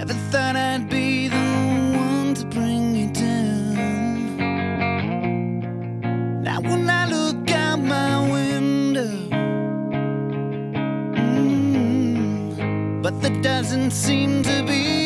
Never thought I'd be the one to bring you down. Now when I look out my window, but there doesn't seem to be